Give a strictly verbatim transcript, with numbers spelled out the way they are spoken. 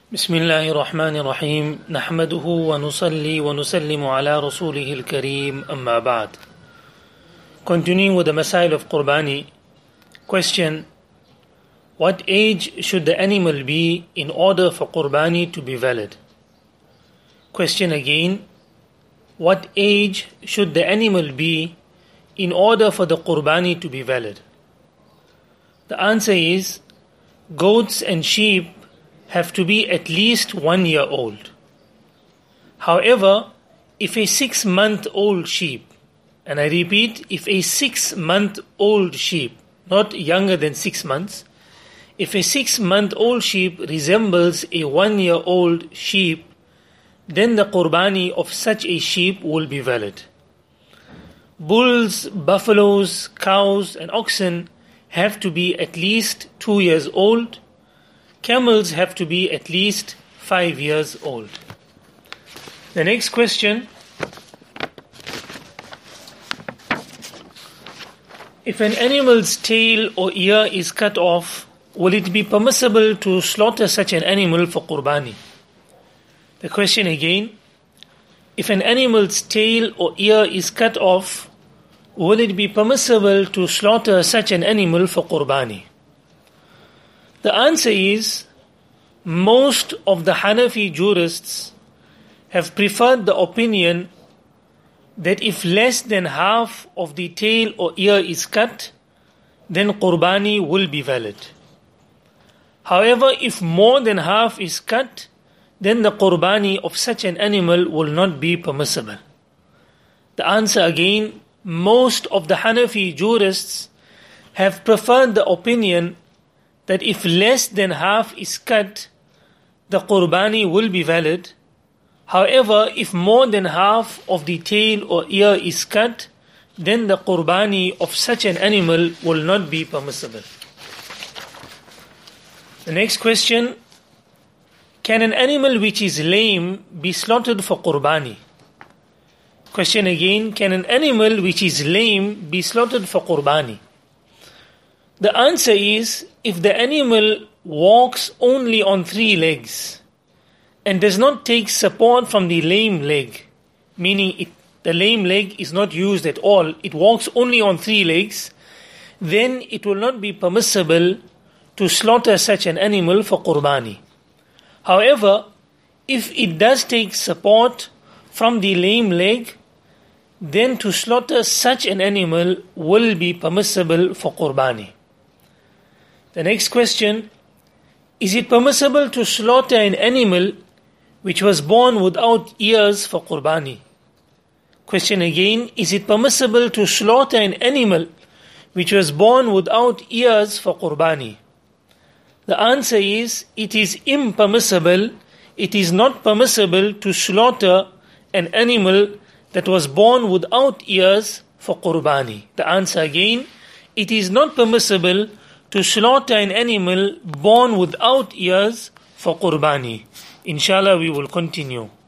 بسم الله الرحمن الرحيم نحمده ونصلي ونسلم على رسوله الكريم أما بعد. Continuing with the Masail of Qurbani. Question: what age should the animal be in order for Qurbani to be valid? Question again: what age should the animal be in order for the Qurbani to be valid? The answer is, goats and sheep have to be at least one year old. However, if a six-month-old sheep, and I repeat, if a six-month-old sheep, not younger than six months, if a six-month-old sheep resembles a one-year-old sheep, then the Qurbani of such a sheep will be valid. Bulls, buffaloes, cows and oxen have to be at least two years old. Camels have to be at least five years old. The next question: if an animal's tail or ear is cut off, will it be permissible to slaughter such an animal for Qurbani? The question again: if an animal's tail or ear is cut off, will it be permissible to slaughter such an animal for Qurbani? The answer is, most of the Hanafi jurists have preferred the opinion that if less than half of the tail or ear is cut, then Qurbani will be valid. However, if more than half is cut, then the Qurbani of such an animal will not be permissible. The answer again, most of the Hanafi jurists have preferred the opinion that if less than half is cut, the Qurbani will be valid. However, if more than half of the tail or ear is cut, then the Qurbani of such an animal will not be permissible. The next question: can an animal which is lame be slaughtered for Qurbani? Question again: can an animal which is lame be slaughtered for Qurbani? The answer is, if the animal walks only on three legs and does not take support from the lame leg, meaning it, the lame leg is not used at all, it walks only on three legs, then it will not be permissible to slaughter such an animal for Qurbani. However, if it does take support from the lame leg, then to slaughter such an animal will be permissible for Qurbani. The next question: is it permissible to slaughter an animal which was born without ears for Qurbani? Question again: is it permissible to slaughter an animal which was born without ears for Qurbani? The answer is, it is impermissible, it is not permissible to slaughter an animal that was born without ears for Qurbani. The answer again, it is not permissible to slaughter an animal born without ears for Qurbani. Inshallah, we will continue.